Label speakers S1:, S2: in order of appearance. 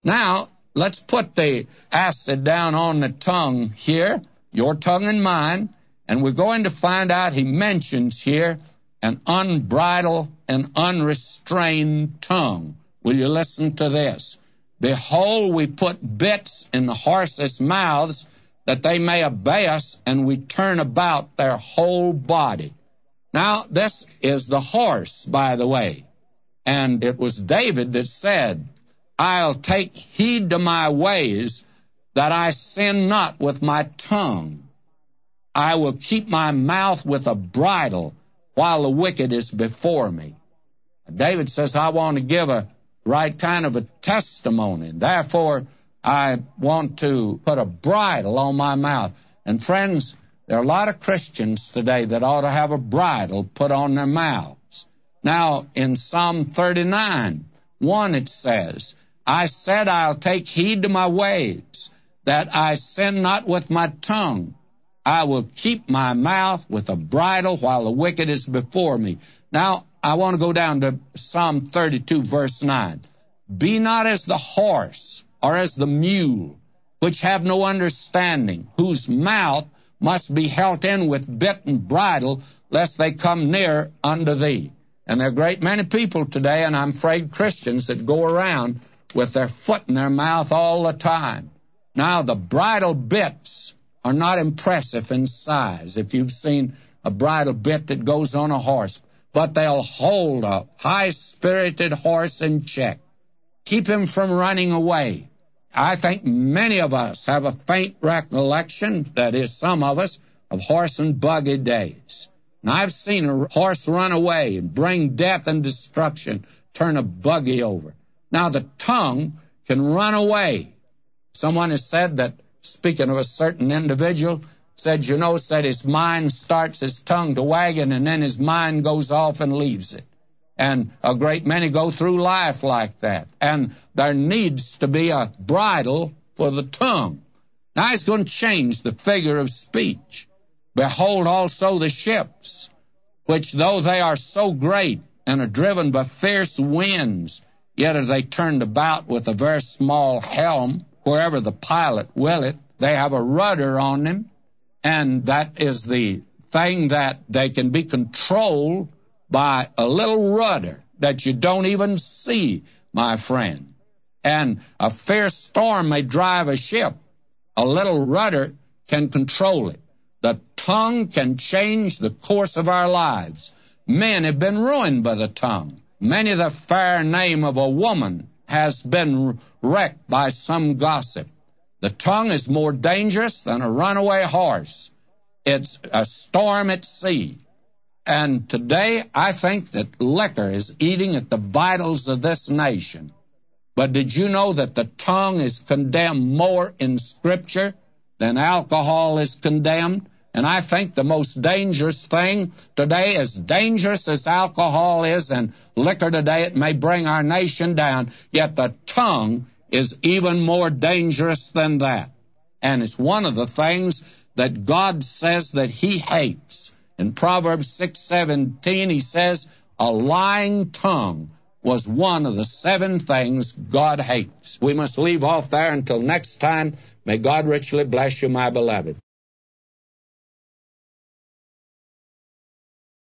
S1: Now, let's put the acid down on the tongue here, your tongue and mine, and we're going to find out he mentions here an unbridled and unrestrained tongue. Will you listen to this? Behold, we put bits in the horses' mouths that they may obey us, and we turn about their whole body. Now, this is the horse, by the way. And it was David that said, I'll take heed to my ways, that I sin not with my tongue. I will keep my mouth with a bridle, while the wicked is before me. David says, I want to give a right kind of a testimony. Therefore, I want to put a bridle on my mouth. And friends, there are a lot of Christians today that ought to have a bridle put on their mouths. Now, in Psalm 39:1, it says, I said I'll take heed to my ways, that I sin not with my tongue. I will keep my mouth with a bridle while the wicked is before me. Now, I want to go down to Psalm 32, verse 9. Be not as the horse or as the mule, which have no understanding, whose mouth must be held in with bit and bridle, lest they come near unto thee. And there are a great many people today, and I'm afraid Christians, that go around with their foot in their mouth all the time. Now, the bridle bits are not impressive in size, if you've seen a bridle bit that goes on a horse, but they'll hold a high-spirited horse in check, keep him from running away. I think many of us have a faint recollection, that is, some of us, of horse and buggy days. And I've seen a horse run away and bring death and destruction, turn a buggy over. Now, the tongue can run away. Someone has said that, speaking of a certain individual, said his mind starts his tongue to wagging, and then his mind goes off and leaves it. And a great many go through life like that. And there needs to be a bridle for the tongue. Now he's going to change the figure of speech. Behold also the ships, which though they are so great and are driven by fierce winds, yet are they turned about with a very small helm, wherever the pilot will it. They have a rudder on them, and that is the thing, that they can be controlled by a little rudder that you don't even see, my friend. And a fierce storm may drive a ship. A little rudder can control it. The tongue can change the course of our lives. Men have been ruined by the tongue. Many the fair name of a woman has been wrecked by some gossip. The tongue is more dangerous than a runaway horse. It's a storm at sea. And today, I think that liquor is eating at the vitals of this nation. But did you know that the tongue is condemned more in Scripture than alcohol is condemned? And I think the most dangerous thing today, as dangerous as alcohol is and liquor today, it may bring our nation down, yet the tongue is even more dangerous than that. And it's one of the things that God says that He hates. In Proverbs 6:17, He says, a lying tongue was one of the 7 things God hates. We must leave off there until next time. May God richly bless you, my beloved.